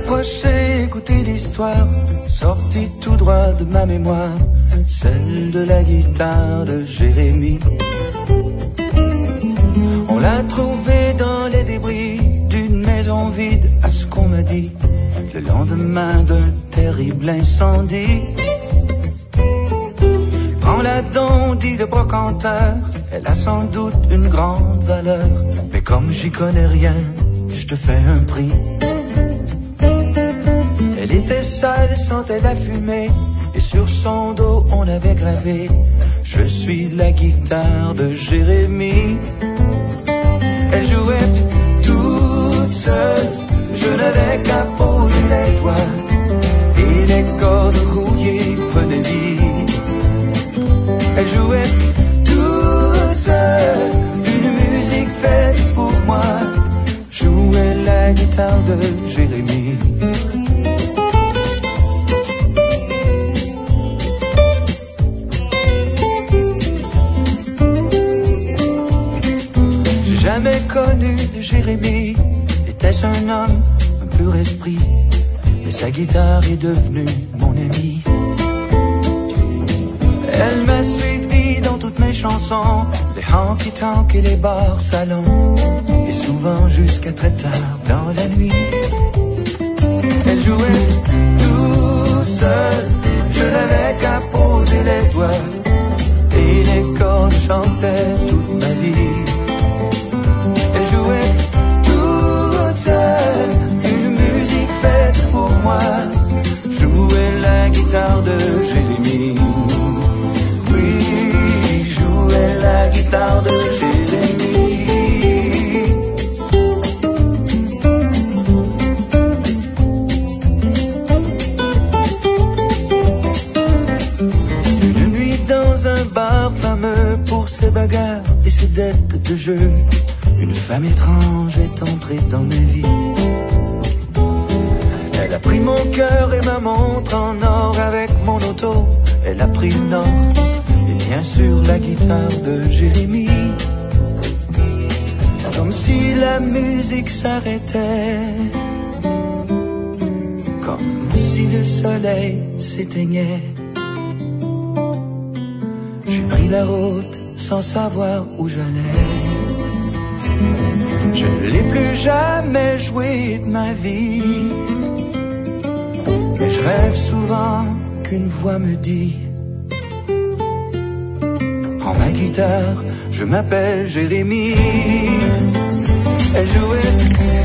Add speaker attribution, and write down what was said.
Speaker 1: m'approcher, écouter l'histoire sortie tout droit de ma mémoire, celle de la guitare de Jérémie. On l'a trouvée dans les débris d'une maison vide, à ce qu'on m'a dit, le lendemain d'un terrible incendie. Prends-la donc, dit le brocanteur, elle a sans doute une grande valeur, mais comme j'y connais rien, je te fais un prix. Elle était sale, sentait la fumée, et sur son dos on avait gravé: je suis la guitare de Jérémie. Elle jouait toute seule, je n'avais qu'à poser les doigts, et les cordes rouillées prenaient vie. Elle jouait toute seule, une musique faite pour moi, jouait la guitare de Jérémie. J'ai jamais connu Jérémie, était-ce un homme, un pur esprit, mais sa guitare est devenue mon amie. Elle m'a suivi dans toutes mes chansons, les honky-tonk et les bars salons, et souvent jusqu'à très tard dans la nuit. Elle jouait toute seule, je n'avais qu'à poser les doigts, et les cordes chantaient toute ma vie. Elle jouait toute seule, une musique faite pour moi, jouait la guitare de Jérémie. La guitare de Jérémie. Une nuit dans un bar fameux pour ses bagarres et ses dettes de jeu, une femme étrange est entrée dans ma vie. Elle a pris mon cœur et ma montre en or, avec mon auto elle a pris le nord, bien sûr la guitare de Jérémie. Comme si la musique s'arrêtait, comme si le soleil s'éteignait. J'ai pris la route sans savoir où j'allais. Je ne l'ai plus jamais joué de ma vie, mais je rêve souvent qu'une voix me dit: prends ma guitare, je m'appelle Jérémie. Elle jouait